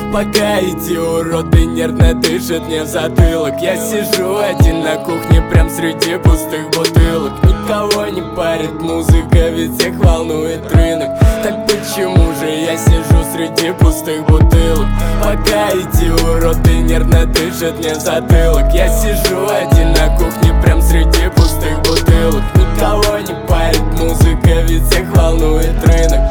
Пока эти уроды нервно дышат мне в затылок. Я сижу один на кухне, прям среди пустых бутылок. Никого не парит музыка, ведь всех волнует рынок. Так почему же я сижу среди пустых бутылок? Пока эти уроды нервно дышат мне в затылок. Я сижу один на кухне, прям среди пустых бутылок. Никого не парит музыка, ведь всех волнует рынок.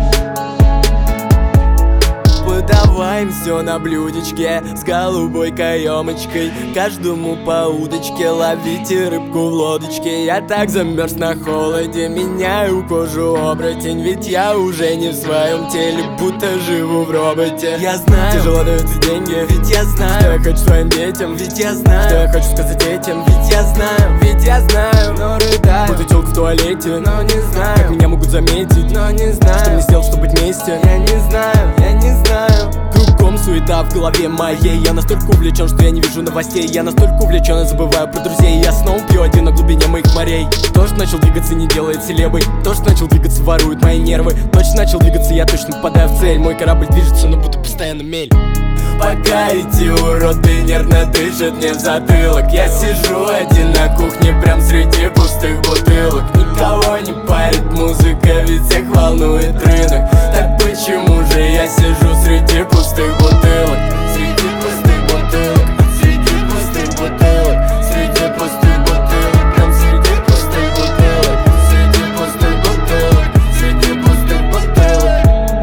Подаваем все на блюдечке с голубой каемочкой. Каждому по удочке, ловите рыбку в лодочке. Я так замерз на холоде, меняю кожу оборотень. Ведь я уже не в своем теле, будто живу в роботе. Я знаю, тяжело даются деньги, ведь я знаю, что я хочу своим детям, ведь я знаю, что я хочу сказать этим, ведь я знаю, но рыдаю. Буду телку в туалете, но не знаю, как меня могут заметить, но не знаю, что мне сделать, чтобы быть вместе. Я не знаю. Кругом суета в голове моей. Я настолько увлечен, что я не вижу новостей. Я настолько увлечен, я забываю про друзей. Я снова пью один на глубине моих морей. То, что начал двигаться, не делает селебой. То, что начал двигаться, ворует мои нервы. То, что начал двигаться, я точно попадаю в цель. Мой корабль движется, но будто постоянно мель. Пока эти уроды нервно дышат мне в затылок. Я сижу один на кухне, прям среди пустых бутылок. Никого не парит музыка, ведь всех волнует рынок. Так почему же я сижу среди пустых бутылок? Среди пустых бутылок, среди пустых бутылок, среди пустых бутылок, прям среди пустых бутылок, среди пустых бутылок, среди пустых бутылок.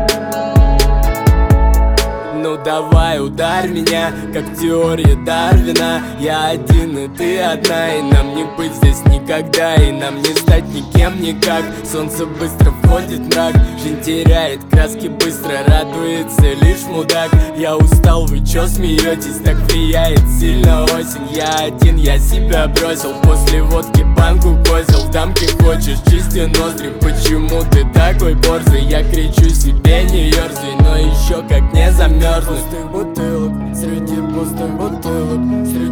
Ну давай, ударь меня, как в теории Дарвина. Я один и ты одна, и нам не быть здесь никогда. И нам не стать никем никак. Солнце быстро входит в мрак, жизнь теряет краски быстро, радуется лишь мудак. Я устал, вы чё смеетесь? Так влияет сильно осень. Я один, я себя бросил, после водки банку козел. В дамке хочешь, чисти ноздри, почему ты такой борзый? Я кричу себе, не ерзай, но еще как не замерзнуть. Пустых бутылок, среди пустых бутылок,